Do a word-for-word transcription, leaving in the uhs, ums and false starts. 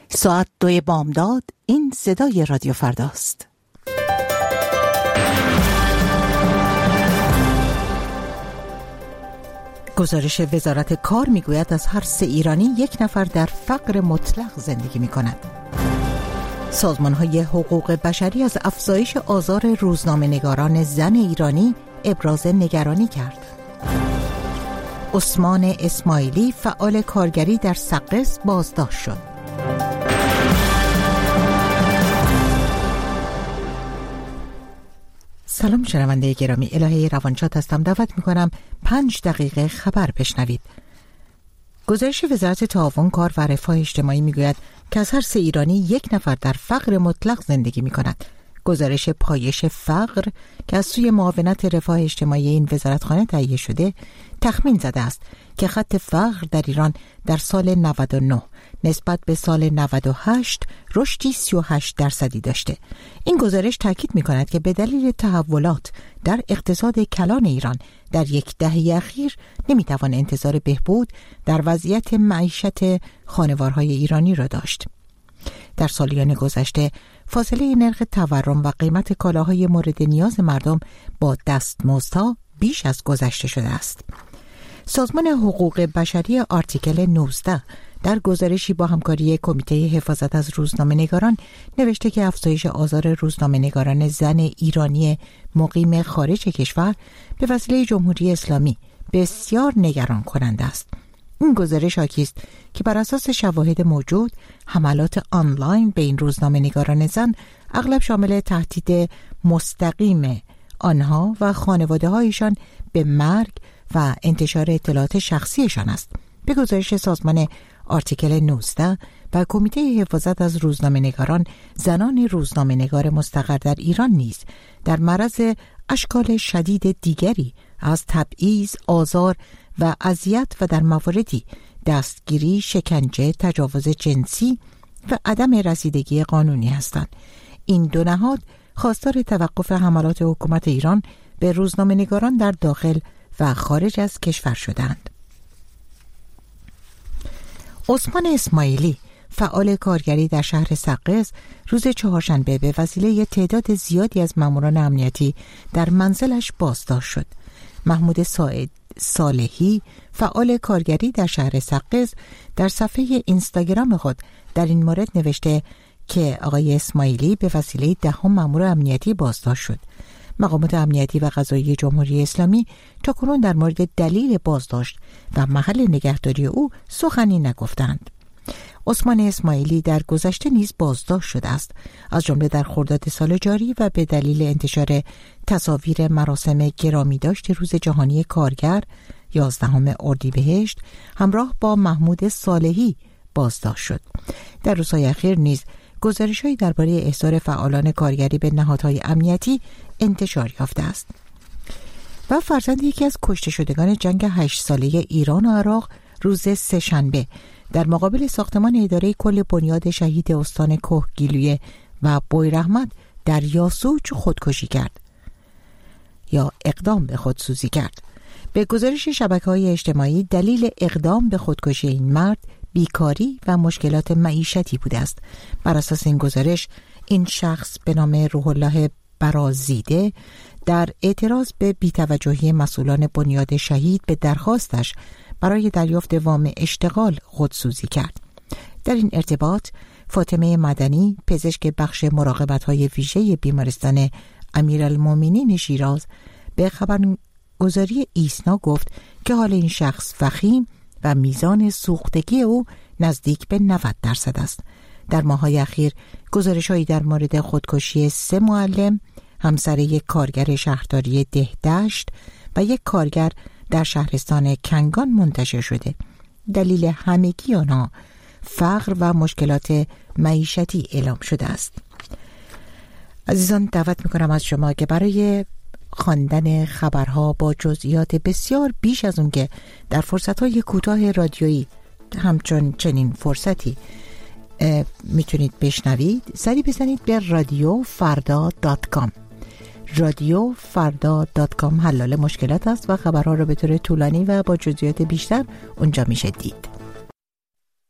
ساعت دوی بامداد. این صدای رادیو فرداست. گزارش وزارت کار میگوید از هر سه ایرانی یک نفر در فقر مطلق زندگی می‌کند. سازمان‌های حقوق بشری از افزایش آزار روزنامه‌نگاران زن ایرانی ابراز نگرانی کرد. عثمان اسماعیلی فعال کارگری در سقز بازداشت شد. سلام شنونده گرامی، الهه روانشاد هستم. دعوت میکنم پنج دقیقه خبر بشنوید. گزارش وزارت تعاون، کار و رفاه اجتماعی میگوید که از هر سه ایرانی یک نفر در فقر مطلق زندگی میکند. گزارش پایش فقر که از سوی معاونت رفاه اجتماعی این وزارتخانه تهیه شده تخمین زده است که خط فقر در ایران در سال نود و نه نسبت به سال نود و هشت رشدی سی و هشت درصدی داشته. این گزارش تاکید می‌کند که به دلیل تحولات در اقتصاد کلان ایران در یک دهه اخیر نمی‌توان انتظار بهبود در وضعیت معیشت خانوارهای ایرانی را داشت. در سالیان گذشته فاصله نرخ تورم و قیمت کالاهای مورد نیاز مردم با دستمزدها بیش از گذشته شده است. سازمان حقوق بشری آرتیکل نوزده در گزارشی با همکاری کمیته حفاظت از روزنامه‌نگاران نوشته که افزایش آزار روزنامه‌نگاران زن ایرانی مقیم خارج کشور به وسیله جمهوری اسلامی بسیار نگران کننده است. این گزارش حاکی است که بر اساس شواهد موجود حملات آنلاین به این روزنامه‌نگاران زن اغلب شامل تهدید مستقیم آنها و خانواده‌هایشان به مرگ و انتشار اطلاعات شخصیشان است. به گزارش سازمان آرتیکل نوزده و کمیته حفاظت از روزنامه‌نگاران، زنان روزنامه‌نگار مستقر در ایران نیز در معرض اشکال شدید دیگری از تبعیض، آزار و اذیت و در مواردی دستگیری، شکنجه، تجاوز جنسی و عدم رسیدگی قانونی هستند. این دو نهاد خواستار توقف حملات حکومت ایران به روزنامه‌نگاران در داخل و خارج از کشور شدند. عثمان اسماعیلی فعال کارگری در شهر سقز روز چهارشنبه به وسیله تعداد زیادی از ماموران امنیتی در منزلش بازداشت شد. محمود ساعد صالحی فعال کارگری در شهر سقز در صفحه اینستاگرام خود در این مورد نوشته که آقای اسماعیلی به وسیله دهم مأمور امنیتی بازداشت شد. مقامات امنیتی و قضایی جمهوری اسلامی تاکنون در مورد دلیل بازداشت و محل نگهداری او سخنی نگفتند. عثمان اسماعیلی در گذشته نیز بازداشت شده است، از جمله در خرداد سال جاری و به دلیل انتشار تصاویر مراسم گرامیداشت روز جهانی کارگر یازدهم اردیبهشت همراه با محمود صالحی بازداشت شد. در روزهای اخیر نیز گزارش‌هایی درباره احضار فعالان کارگری به نهادهای امنیتی انتشار یافته است. و فرزند یکی از کشته شدگان جنگ هشت ساله ایران و عراق روز سه‌شنبه در مقابل ساختمان اداره کل بنیاد شهید استان کهگیلویه و بویراحمد در یاسوج خودکشی کرد یا اقدام به خودسوزی کرد. به گزارش شبکه‌های اجتماعی دلیل اقدام به خودکشی این مرد بیکاری و مشکلات معیشتی بوده است. بر اساس این گزارش این شخص به نام روح الله برازیده در اعتراض به بی‌توجهی مسئولان بنیاد شهید به درخواستش برای دریافت وام اشتغال خودسوزی کرد. در این ارتباط فاطمه مدنی، پزشک بخش مراقبت‌های ویژه بیمارستان امیرالمومنین شیراز به خبرگزاری ایسنا گفت که حال این شخص وخیم و میزان سوختگی او نزدیک به نود درصد است. در ماه‌های اخیر گزارش‌هایی در مورد خودکشی سه معلم، همسر یک کارگر شهرداری دهدشت و یک کارگر در شهرستان کنگان منتشر شده. دلیل همگی آنها فقر و مشکلات معیشتی اعلام شده است. عزیزان، دعوت می‌کنم از شما که برای خواندن خبرها با جزئیات بسیار بیش از اون که در فرصت‌های کوتاه رادیویی همچون چنین فرصتی میتونید بشنوید، سری بزنید به رادیو فردا دات کام. رادیو فردا دات کام حلال مشکلات است و خبرها را به طور طولانی و با جزئیات بیشتر اونجا میشه دید.